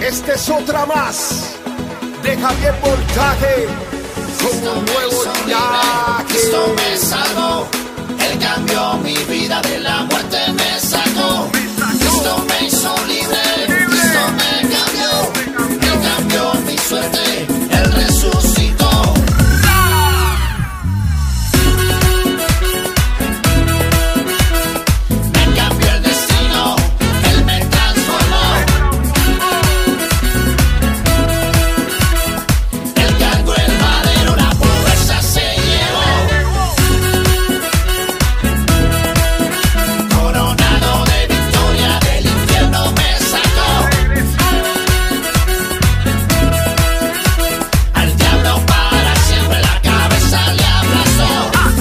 Esta es otra más de Javier Voltaje con un nuevo linaje. Cristo me salvó, Él cambió mi vida, de la muerte me sacó. Cristo me hizo libre, Cristo me cambió, Él cambió mi suerte, Él resucitó. Me cambió el destino, Él me transformó. Él cargó el madero, la pobreza se llevó. Coronado de victoria, del infierno me sacó. Al diablo para siempre la cabeza le aplastó.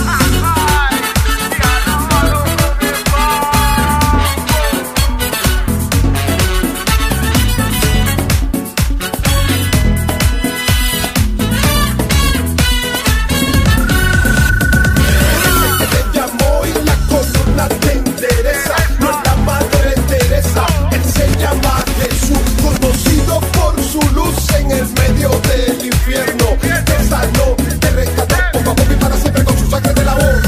Te llamó y la columna te endereza. No es la madre Teresa, Él se llama Jesús, conocido por su luz en el medio del infierno. Te sanó, te rescató poco a poco y para siempre con su sangre de la voz.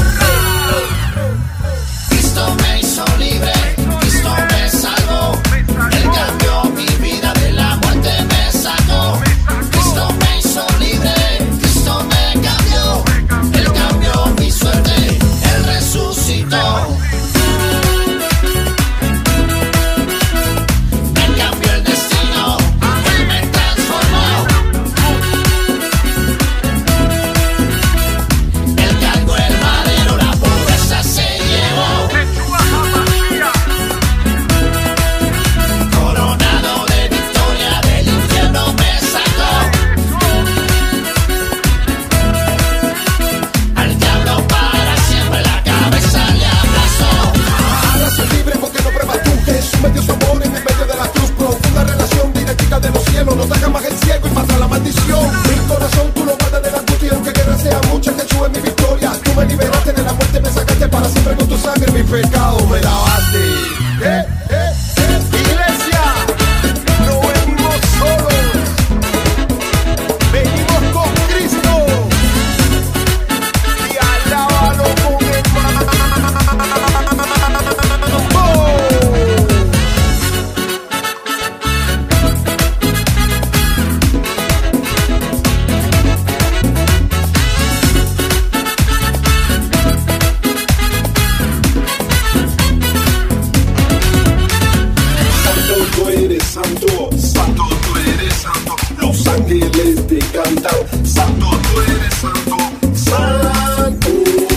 Cristo me hizo libre, Cristo me salvó. Él cambió mi vida, de la muerte me sacó. Cristo me hizo libre, Cristo me cambió. Él cambió mi suerte, Él resucitó. Me cambió el destino, Él me transformó. Él cargó el madero, la pobreza se llevó. Coronado de victoria, del infierno me sacó. Al diablo para siempre la cabeza le aplastó. Ahora soy libre porque no pruebas tú. Jesús me dio su amor en el medio de la cruz. Profunda relación directa de los cielos. No te hagas más el ciego y mata la maldición. Mi corazón tú lo guardas de la angustia. Aunque guerra sea mucha, Jesús es mi victoria. Tú me liberaste de la muerte, me sacaste para siempre con tu sangre. Mi pecado me lavaste. Iglesia, no venimos solos. Venimos con Cristo. Y alábalo con el Santo, tú eres santo, santo, tú eres santo. Los ángeles te cantan, santo, tú eres santo, santo.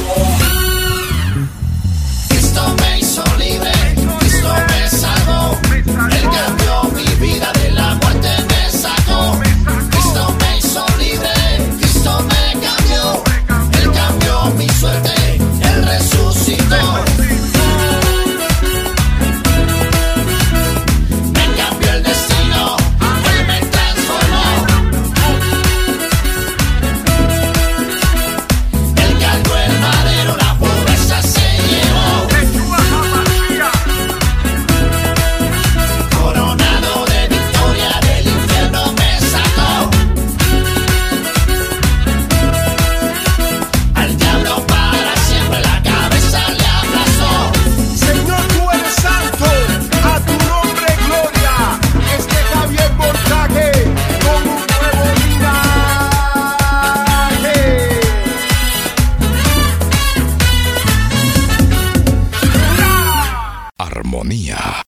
Cristo me hizo libre, Cristo me salvó. Él cambió mi vida, de la muerte me sacó. Cristo me hizo libre, Cristo me cambió. Él cambió mi suerte, Él resucitó. Me cambió el destino, Él me transformó. Él cargó el madero, la pobreza se llevó. Coronado de victoria, del infierno me sacó. Al diablo para siempre la cabeza le aplastó. Señor, tú eres santo, a tu nombre gloria. Este Javier Voltaje con un nuevo linaje. Armonía.